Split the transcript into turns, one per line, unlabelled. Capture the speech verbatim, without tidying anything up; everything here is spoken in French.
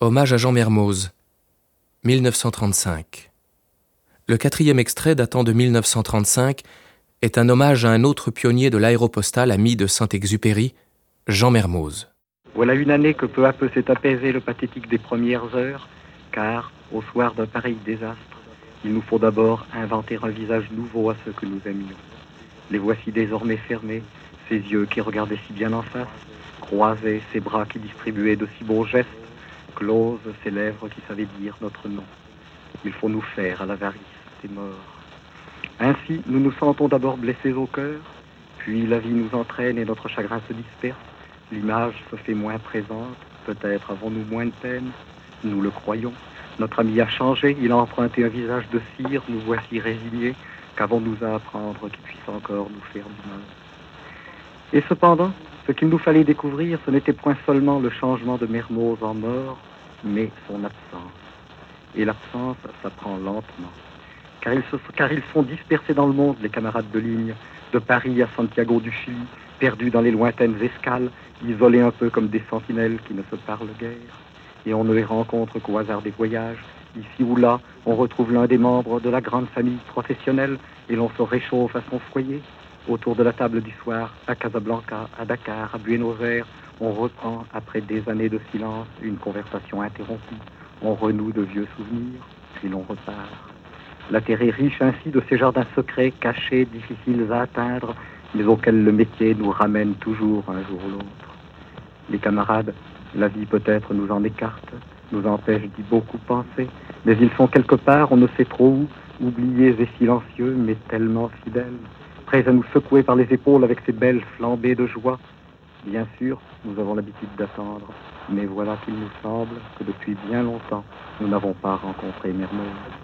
Hommage à Jean Mermoz, mille neuf cent trente-cinq. Le quatrième extrait datant de mille neuf cent trente-cinq est un hommage à un autre pionnier de l'aéropostale ami de Saint-Exupéry, Jean Mermoz.
Voilà une année que peu à peu s'est apaisé le pathétique des premières heures, car, au soir d'un pareil désastre, il nous faut d'abord inventer un visage nouveau à ceux que nous aimions. Les voici désormais fermés, ces yeux qui regardaient si bien en face, croisés, ces bras qui distribuaient de si beaux gestes, closes ces lèvres qui savaient dire notre nom. Il faut nous faire à l'avarice des morts. Ainsi, nous nous sentons d'abord blessés au cœur, puis la vie nous entraîne et notre chagrin se disperse. L'image se fait moins présente, peut-être avons-nous moins de peine, nous le croyons. Notre ami a changé, il a emprunté un visage de cire, nous voici résignés, qu'avons-nous à apprendre qui puisse encore nous faire du mal. Et cependant, ce qu'il nous fallait découvrir, ce n'était point seulement le changement de Mermoz en mort, mais son absence. Et l'absence s'apprend lentement, car ils, se, car ils sont dispersés dans le monde, les camarades de ligne, de Paris à Santiago du Chili, perdus dans les lointaines escales, isolés un peu comme des sentinelles qui ne se parlent guère. Et on ne les rencontre qu'au hasard des voyages. Ici ou là, on retrouve l'un des membres de la grande famille professionnelle et l'on se réchauffe à son foyer. Autour de la table du soir, à Casablanca, à Dakar, à Buenos Aires, on reprend, après des années de silence, une conversation interrompue. On renoue de vieux souvenirs, puis l'on repart. La terre est riche ainsi de ces jardins secrets, cachés, difficiles à atteindre, mais auxquels le métier nous ramène toujours un jour ou l'autre. Les camarades, la vie peut-être nous en écarte, nous empêche d'y beaucoup penser, mais ils sont quelque part, on ne sait trop où, oubliés et silencieux, mais tellement fidèles, prêts à nous secouer par les épaules avec ces belles flambées de joie. Bien sûr, nous avons l'habitude d'attendre, mais voilà qu'il nous semble que depuis bien longtemps, nous n'avons pas rencontré Mermoz.